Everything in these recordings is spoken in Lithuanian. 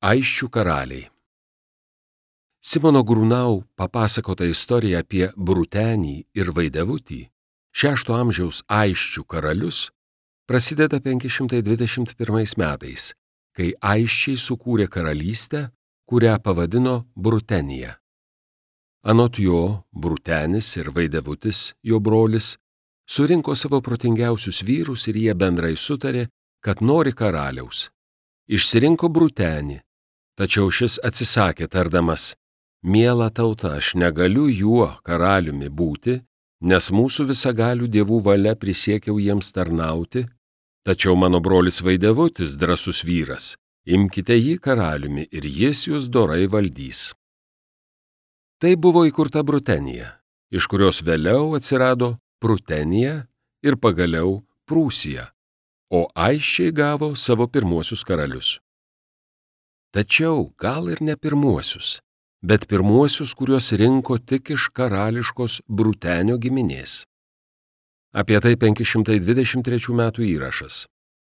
Aisčių karaliai. Simono Grunau papasakota istorija apie Brutenį ir Vaidevutį, 6 amžiaus Aisčių karalius, prasideda 521 metais, kai Aisčiai sukūrė karalystę, kurią pavadino Brutenija. Anot jo, Brutenis ir Vaidevutis, jo brolis, surinko savo protingiausius vyrus ir jie bendrai sutarė, kad nori karaliaus. Išsirinko Brutenį, tačiau šis atsisakė tardamas: "Miela tauta, aš negaliu juo karaliumi būti, nes mūsų visagalių dievų valia prisiekiau jiems tarnauti, tačiau mano brolis Vaidevutis drąsus vyras, imkite jį karaliumi ir jis jūs dorai valdys." Tai buvo įkurta Brutenija, iš kurios vėliau atsirado Prutenija ir pagaliau Prūsija, o Aisčiai gavo savo pirmuosius karalius. Tačiau gal ir ne pirmuosius, bet pirmuosius, kuriuos rinko tik iš karališkos Brutenio giminės. Apie tai 523 metų įrašas.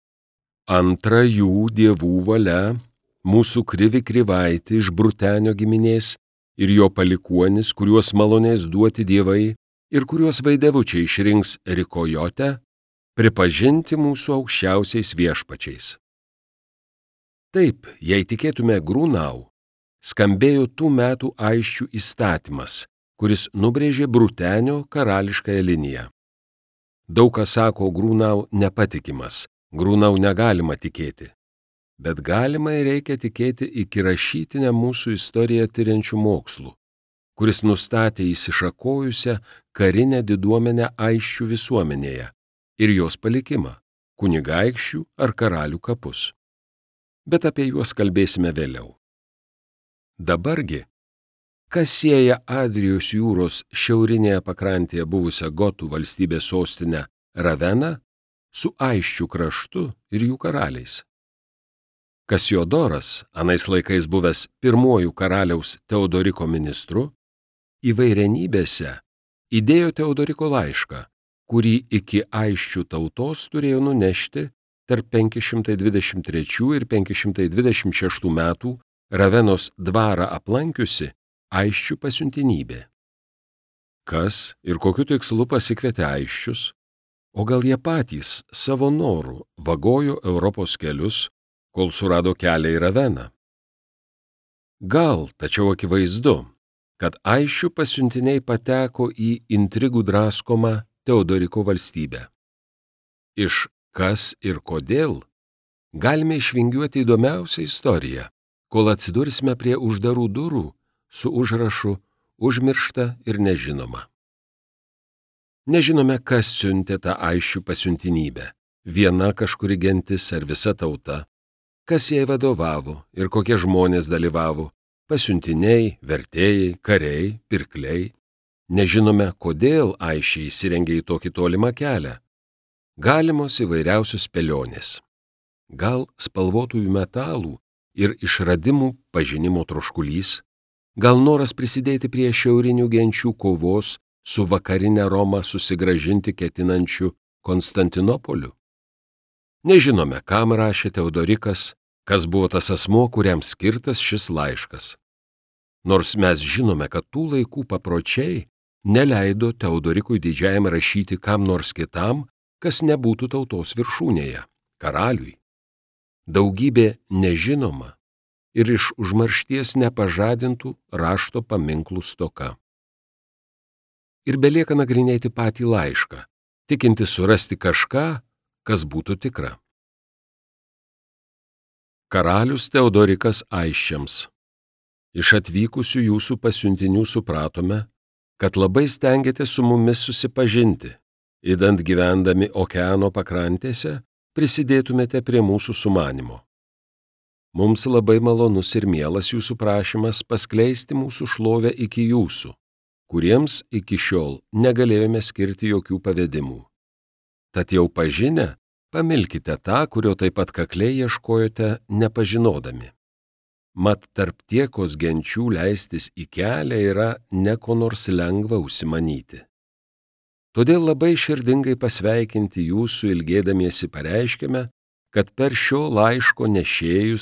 Antra jų dievų valia, mūsų krivi krivaitį iš Brutenio giminės ir jo palikuonis, kuriuos malonės duoti dievai ir kuriuos Vaidevučiai išrinks Rikojote, pripažinti mūsų aukščiausiais viešpačiais. Taip, jei tikėtume Grunau, skambėjo tų metų Aisčių įstatymas, kuris nubrėžė Brutenio karališkąją liniją. Daug kas sako Grunau nepatikimas, Grunau negalima tikėti, bet galima ir reikia tikėti iki rašytinę mūsų istoriją tyriančių mokslų, kuris nustatė įsišakojusią karinę diduomenę Aisčių visuomenėje ir jos palikimą, kunigaikščių ar karalių kapus. Bet apie juos kalbėsime vėliau. Dabargi, kas sieja Adrijos jūros šiaurinėje pakrantėje buvusią Gotų valstybės sostinę Raveną su Aisčių kraštu ir jų karaliais? Kasiodoras, anais laikais buvęs pirmuoju karaliaus Teodoriko ministru, įvairenybėse įdėjo Teodoriko laišką, kurį iki Aisčių tautos turėjo nunešti tarp 523 ir 526 metų Ravenos dvarą aplankiusi Aisčių pasiuntinybė. Kas ir kokiu tikslu pasikvietė Aisčius, o gal jie patys savo norų vagojo Europos kelius, kol surado kelią į Raveną? Gal, tačiau akivaizdu, kad Aisčių pasiuntiniai pateko į intrigų draskomą Teodoriko valstybę. Iš kas ir kodėl galime išvingiuoti įdomiausią istoriją, kol atsidursime prie uždarų durų su užrašu "Užmiršta ir nežinoma". Nežinome, kas siuntė tą Aisčių pasiuntinybę, viena kažkuri gentis ar visa tauta, kas jai vadovavo ir kokie žmonės dalyvavo, pasiuntiniai, vertėjai, kariai, pirkliai. Nežinome, kodėl Aisčiai įsirengė į tokį tolimą kelią. Galimos įvairiausios spėlionės. Gal spalvotųjų metalų ir išradimų pažinimo troškulys, gal noras prisidėti prie šiaurinių genčių kovos su vakarinė Roma susigrąžinti ketinančiu Konstantinopoliu. Nežinome, kam rašė Teodorikas, kas buvo tas asmuo, kuriam skirtas šis laiškas. Nors mes žinome, kad tų laikų papročiai neleido Teodorikui didžiajam rašyti kam nors kitam, kas nebūtų tautos viršūnėje, karaliui. Daugybė nežinoma ir iš užmaršties nepažadintų rašto paminklų stoka. Ir belieka nagrinėti patį laišką, tikinti surasti kažką, kas būtų tikra. Karalius Teodorikas Aisčiams. Iš atvykusių jūsų pasiuntinių supratome, kad labai stengiate su mumis susipažinti, idant gyvendami okeano pakrantėse prisidėtumėte prie mūsų sumanimo. Mums labai malonus ir mielas jūsų prašymas paskleisti mūsų šlovę iki jūsų, kuriems iki šiol negalėjome skirti jokių pavedimų. Tad jau pažinę, pamilkite tą, kurio taip pat kakliai ieškojote nepažinodami. Mat tarp tiekos genčių leistis į kelią yra ne ko nors lengva užsimanyti. Todėl labai širdingai pasveikinti jūsų ilgėdamiesi pareiškiame, kad per šio laiško nešėjus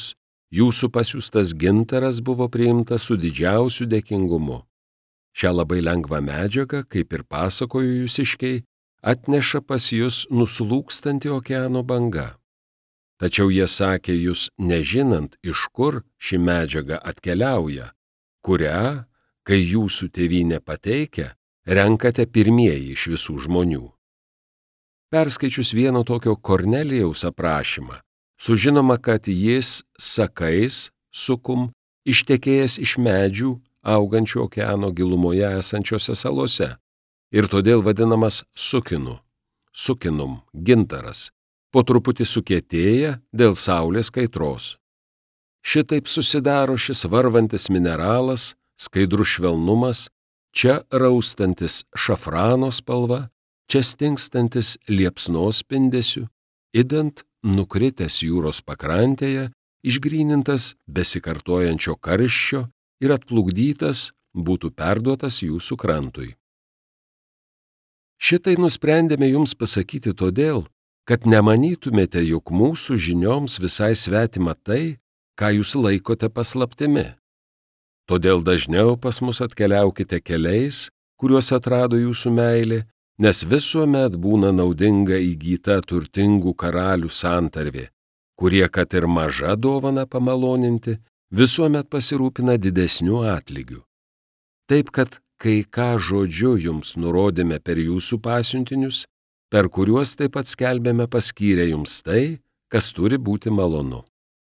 jūsų pasiųstas gintaras buvo priimtas su didžiausiu dėkingumu. Šią labai lengvą medžiagą, kaip ir pasakojo jūsiškiai, atneša pas jūs nuslūkstanti okeano banga. Tačiau jie sakė jūs nežinant, iš kur ši medžiaga atkeliauja, kurią, kai jūsų tėvynė pateikia, renkate pirmieji iš visų žmonių. Perskaičius vieno tokio Kornelijaus aprašymą, sužinoma, kad jis sakais, sukum, ištekėjęs iš medžių, augančių okeano gilumoje esančiose salose, ir todėl vadinamas sukinu, sukinum, gintaras, po truputį sukietėja dėl saulės kaitros. Šitaip susidaro šis varvantis mineralas, skaidrus švelnumas, čia raustantis šafrano spalva, čia stingstantis liepsnos spindesiu, idant nukritęs jūros pakrantėje, išgrynintas besikartojančio karščio ir atplukdytas būtų perduotas jūsų krantui. Šitai nusprendėme jums pasakyti todėl, kad nemanytumėte, jog mūsų žinioms visai svetima tai, ką jūs laikote paslaptimi. Todėl dažniau pas mus atkeliaukite keliais, kuriuos atrado jūsų meilė, nes visuomet būna naudinga įgyta turtingų karalių santarvė, kurie, kad ir maža dovana pamaloninti, visuomet pasirūpina didesniu atlygiu. Taip, kad kai ką žodžiu jums nurodėme per jūsų pasiuntinius, per kuriuos taip pat skelbėme paskyrę jums tai, kas turi būti malonu.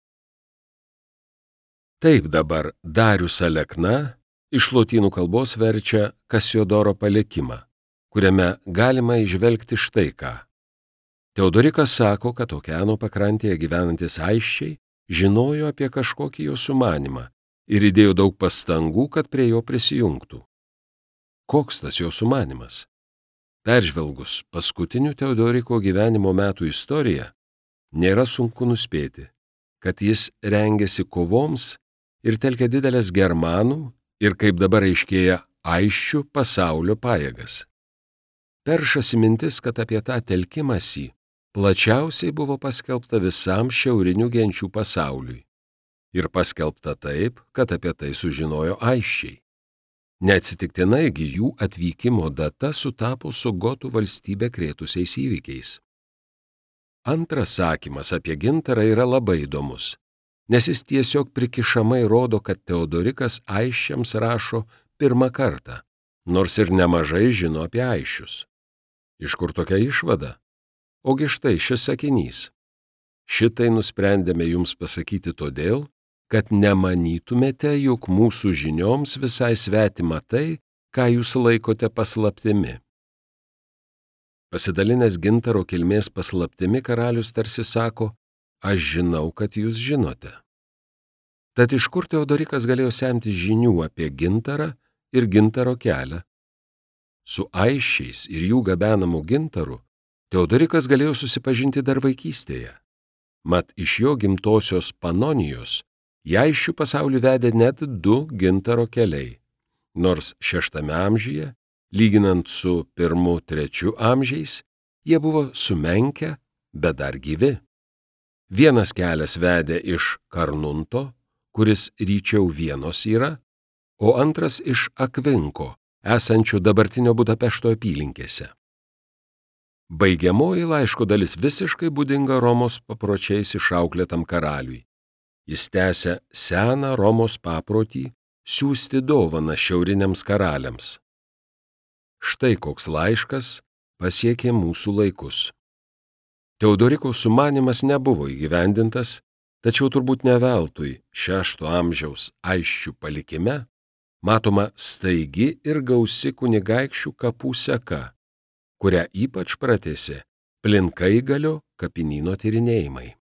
Taip dabar Darius Alekna iš lotynų kalbos verčia Kasiodoro palikimą, kuriame galima įžvelgti štai ką. Teodorikas sako, kad okeano pakrantėje gyvenantis aisčiai žinojo apie kažkokį jo sumanimą ir įdėjo daug pastangų, kad prie jo prisijungtų. Koks tas jo sumanymas? Peržvelgus paskutinių Teodoriko gyvenimo metų istoriją, nėra sunku nuspėti, kad jis rengėsi kovoms ir telkė didelės germanų ir, kaip dabar aiškėja, aisčių pasaulio pajėgas. Peršasi mintis, kad apie tą telkimąsi plačiausiai buvo paskelbta visam šiaurinių genčių pasauliui. Ir paskelbta taip, kad apie tai sužinojo aisčiai. Neatsitiktinai jų atvykimo data sutapo su Gotų valstybę krėtusiais įvykiais. Antras sakymas apie gintarą yra labai įdomus, nes jis tiesiog prikišamai rodo, kad Teodorikas aisčiams rašo pirmą kartą, nors ir nemažai žino apie aisčius. Iš kur tokia išvada? Ogi štai šis sakinys. Šitai nusprendėme jums pasakyti todėl, kad nemanytumėte, jog mūsų žinioms visai svetima tai, ką jūs laikote paslaptimi. Pasidalinęs gintaro kilmės paslaptimi, karalius tarsi sako, aš žinau, kad jūs žinote. Tad iš kur Teodorikas galėjo semti žinių apie gintarą ir gintaro kelią? Su aisčiais ir jų gabenamų gintarų Teodorikas galėjo susipažinti dar vaikystėje. Mat iš jo gimtosios Panonijos į aisčių pasaulį vedė net 2 gintaro keliai, nors 6 amžiuje, lyginant su 1–3 amžiais, jie buvo sumenkę, bet dar gyvi. Vienas kelias vedė iš Karnunto, kuris ryčiau Vienos yra, o antras iš Akvinko, esančių dabartinio Budapešto apylinkėse. Baigiamoji laiško dalis visiškai būdinga Romos papročiais išauklėtam karaliui. Jis tęsia seną Romos paprotį siųsti dovaną šiauriniams karaliams. Štai koks laiškas pasiekė mūsų laikus. Teodoriko sumanymas nebuvo įgyvendintas, tačiau turbūt ne veltui 6 amžiaus aisčių palikime matoma staigi ir gausi kunigaikščių kapų seka, kurią ypač pratęsė Plinkaigalio kapinyno tyrinėjimai.